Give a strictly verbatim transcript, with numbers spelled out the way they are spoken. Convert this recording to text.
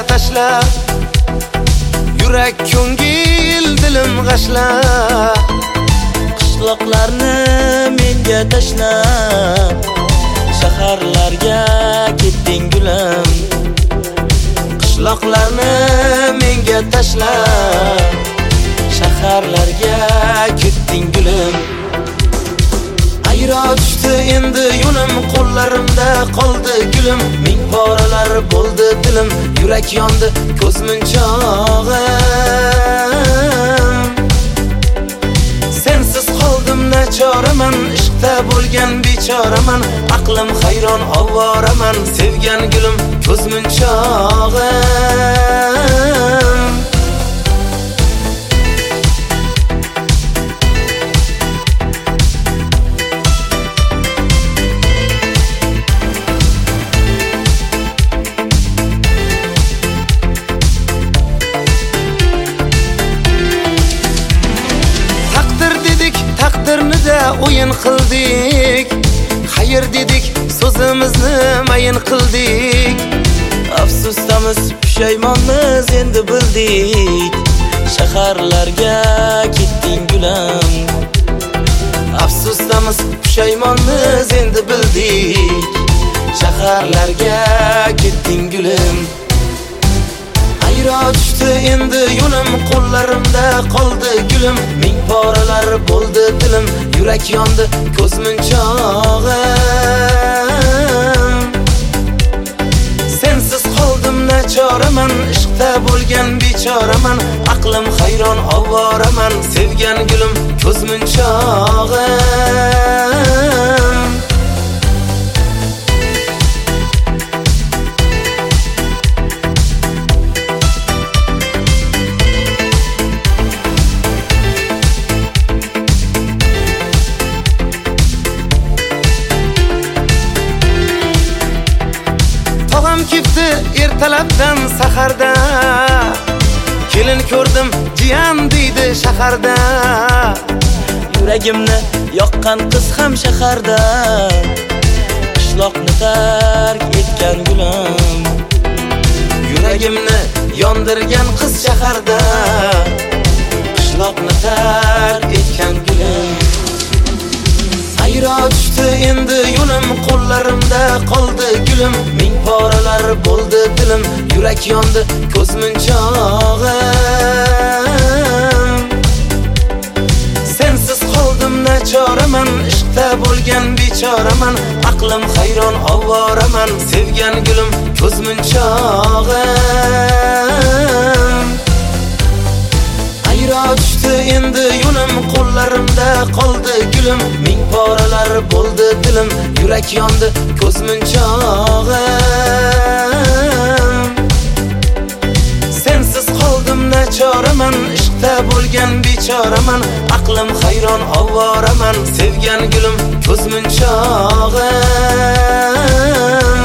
tashla, yurak ko'ngil dilim g'ashla. Qishloqlarni menga tashlab, shaharlarga ketding gulam. Qishloqlarni menga tashlab, shaharlarga ketding gulim. Ayro tushdi endi yo'lim, qo'llarimda qoldi gulim. Ming poralar bo'ldi dilim, yurak yondi ko'z munchog'im. Sensiz qoldim nachoraman, ishqda bo'lgan bechoraman. Aqlim hayron ovoraman, sevgan gulim ko'z munchog'im. Taqdirni-da o'yin qildik, xayr dedik, so'zimizni mayin qildik. Afsusdamiz, pushaymonmiz, endi bildik. Shaharlarga ketding gulam. Afsusdamiz, pushaymonmiz, endi bildik. Shaharlarga ketding gulim. Ayro tushdi endi yo'lim, qo'llarimda qoldi gulim. Ming poralar bo'ldi dilim, yurak yondi ko'z munchog'im. Sensiz qoldim nachoraman, ishqda bo'lgan bechoraman. Aqlim hayron ovoraman, sevgan gulim ko'z munchog'im. Kipti ertalabdan saharda, kelin ko'rdim jiyan deydi shaharda. Yuragimni yoqqan qiz ham shaharda, qishloqni tark etgan gulam. Yuragimni yondirgan qiz shaharda, qishloqni tark etgan gulam. Ayro tushdi endi yo'lim, qo'llarimda qoldi gulim. Ming poralar bo'ldi dilim, yurak yondi ko'z munchog'im. Sensiz qoldim nachoraman, ishqda bo'lgan bechoraman. Aqlim hayron ovoraman, sevgan gulim ko'z munchog'im. Ayro tushdi endi yo'lim, qo'llarimda qoldi gulim. Ming poralar bo'ldi dilim, yurak yondi ko'z munchog'im. Sensiz qoldim nachoraman, ishqda bo'lgan bechoraman. Aqlim hayron ovoraman, sevgan gulim ko'z munchog'im.